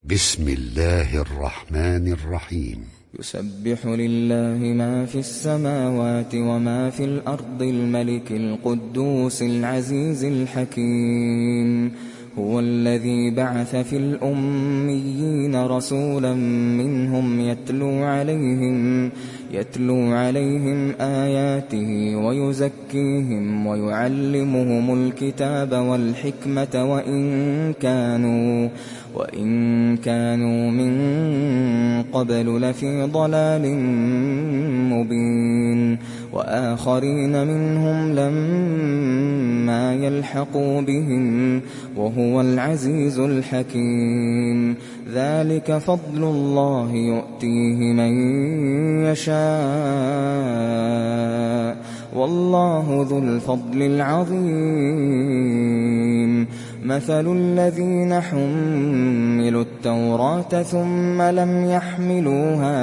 بسم الله الرحمن الرحيم. يسبح لله ما في السماوات وما في الأرض الملك القدوس العزيز الحكيم. هو الذي بعث في الأميين رسولا منهم يتلو عليهم آياته ويزكيهم ويعلمهم الكتاب والحكمة وإن كانوا من قبل لفي ضلال مبين. وآخرين منهم لما يلحقوا بهم وهو العزيز الحكيم. ذلك فضل الله يؤتيه من يشاء والله ذو الفضل العظيم. مثل الذين حملوا التوراة ثم لم يحملوها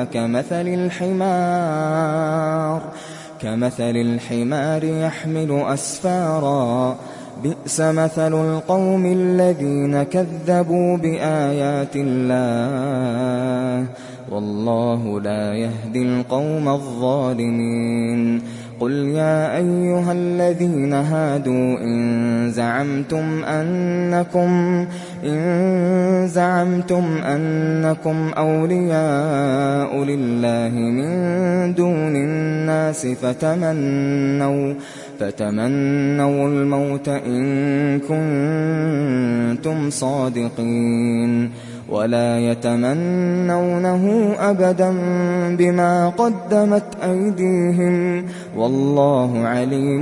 كمثل الحمار يحمل أسفارا. بئس مثل القوم الذين كذبوا بآيات الله والله لا يهدي القوم الظالمين. قل يا أيها الذين هادوا إن زعمتم أنكم أولياء لله من دون الناس فتمنوا الموت إن كنتم صادقين ولا يتمنونه أبدا بما قدمت أيديهم والله عليم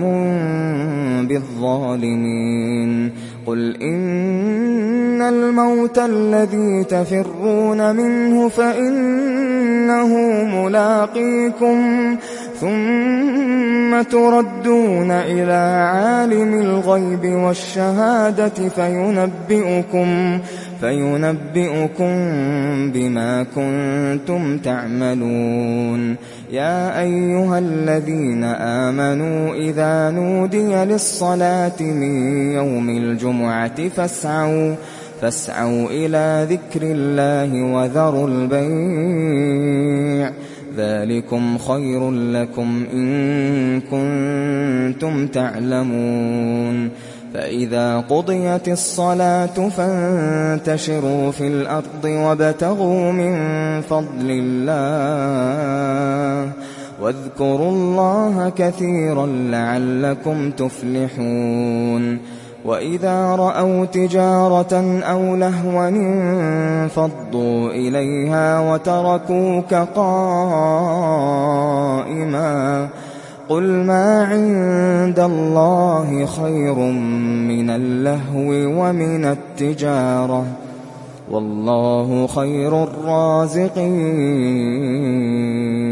بالظالمين. قل إن الموت الذي تفرون منه فإنه ملاقيكم ثم تردون إلى عالم الغيب والشهادة فينبئكم بما كنتم تعملون. يا أيها الذين آمنوا إذا نودي للصلاة من يوم الجمعة فاسعوا إلى ذكر الله وذروا البيع ذلكم خير لكم إن كنتم تعلمون. فإذا قضيت الصلاة فانتشروا في الأرض وابتغوا من فضل الله واذكروا الله كثيرا لعلكم تفلحون. وإذا رأوا تجارة أو لهوا انفضوا إليها وتركوك قائما. قل ما عند الله خير من اللهو ومن التجارة والله خير الرازقين.